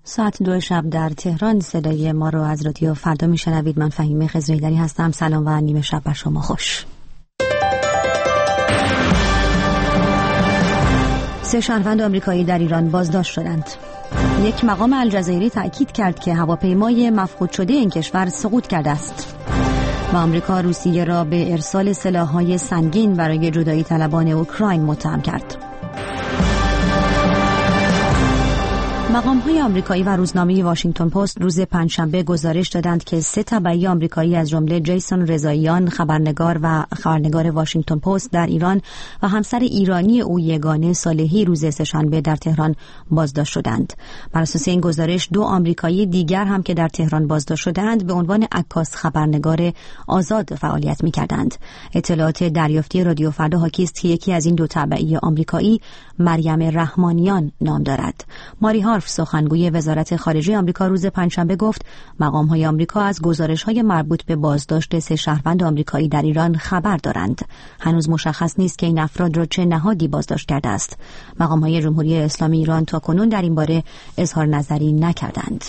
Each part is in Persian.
ساعت 2 شب در تهران صدای ما رو از رادیو فردا میشنوید. من فهیمه خضرایدری هستم. سلام و نیمه شب بر شما خوش. 3 شهروند آمریکایی در ایران بازداشت شدند. یک مقام الجزایری تأکید کرد که هواپیمای مفقود شده این کشور سقوط کرده است. و آمریکا روسیه را به ارسال سلاح‌های سنگین برای جدایی طلبان اوکراین متهم کرد. مقام‌های آمریکایی و روزنامه واشنگتن پست روز پنجشنبه گزارش دادند که 3 تبعی آمریکایی از جمله جیسون رضاییان خبرنگار واشنگتن پست در ایران و همسر ایرانی او یگانه صالحی روز سه‌شنبه در تهران بازداشت شدند. بر اساس این گزارش 2 آمریکایی دیگر هم که در تهران بازداشت شدند به عنوان عکاس خبرنگار آزاد فعالیت می‌کردند. اطلاعات دریافتی رادیو فردا حاکی است که یکی از این 2 تبعی آمریکایی مریم رحمانیان نام دارد. ماری هارف سخنگوی وزارت خارجه آمریکا روز پنجشنبه گفت مقام‌های آمریکا از گزارش‌های مربوط به بازداشت 3 شهروند آمریکایی در ایران خبر دارند. هنوز مشخص نیست که این افراد را چه نهادی بازداشت کرده است. مقام‌های جمهوری اسلامی ایران تاکنون در این باره اظهار نظری نکردند.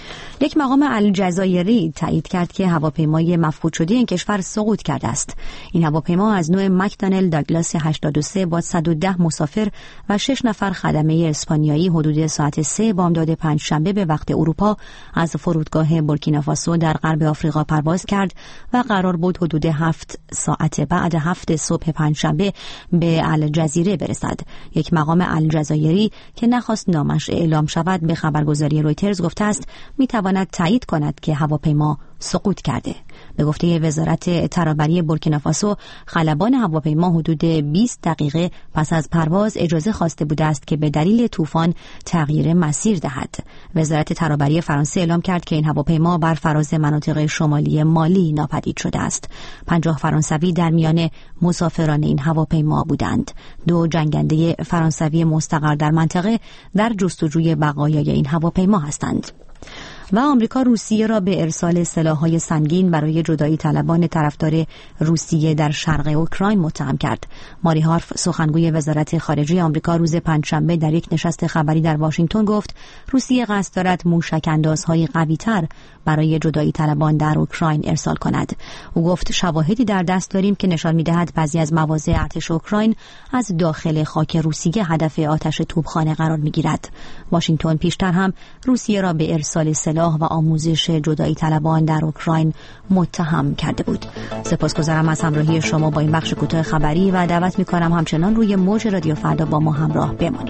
یک مقام الجزایری تایید کرد که هواپیمای مفقود شده این کشور سقوط کرده است. این هواپیما از نوع مک‌دانل داگلاس 83 با 110 مسافر و 6 نفر خدمه اسپانیایی حدود ساعت 3 بامداد پنجشنبه به وقت اروپا از فرودگاه بورکینافاسو در غرب آفریقا پرواز کرد و قرار بود حدود 7 ساعت بعد 7 صبح پنجشنبه به الجزیره برسد. یک مقام الجزایری که نخواست نامش اعلام شود به خبرگزاری رویترز گفته است می‌تواند تایید کند که هواپیما سقوط کرده. به گفته وزارت ترابری بورکینافاسو خلبان هواپیما حدود 20 دقیقه پس از پرواز اجازه خواسته بوده است که به دلیل طوفان تغییر مسیر دهد. وزارت ترابری فرانسه اعلام کرد که این هواپیما بر فراز مناطق شمالی مالی ناپدید شده است. 50 فرانسوی در میان مسافران این هواپیما بودند. 2 جنگنده فرانسوی مستقر در منطقه در جستجوی بقایای این هواپیما هستند. و آمریکا روسیه را به ارسال سلاح‌های سنگین برای جدایی طلبان طرفدار روسیه در شرق اوکراین متهم کرد. ماری هارف سخنگوی وزارت خارجه آمریکا روز پنجشنبه در یک نشست خبری در واشنگتن گفت روسیه قصد دارد موشک‌اندازهای قوی‌تر برای جدایی طلبان در اوکراین ارسال کند. او گفت شواهدی در دست داریم که نشان می‌دهد بعضی از مواضع ارتش اوکراین از داخل خاک روسیه هدف آتش توپخانه قرار می‌گیرد. واشنگتن پیشتر هم روسیه را به ارسال سلاح و آموزش جدایی طلبان در اوکراین متهم کرده بود. سپاسگزارم از همراهی شما با این بخش کوتاه خبری و دعوت می‌کنم همچنان روی موج رادیو فردا با ما همراه بمانید.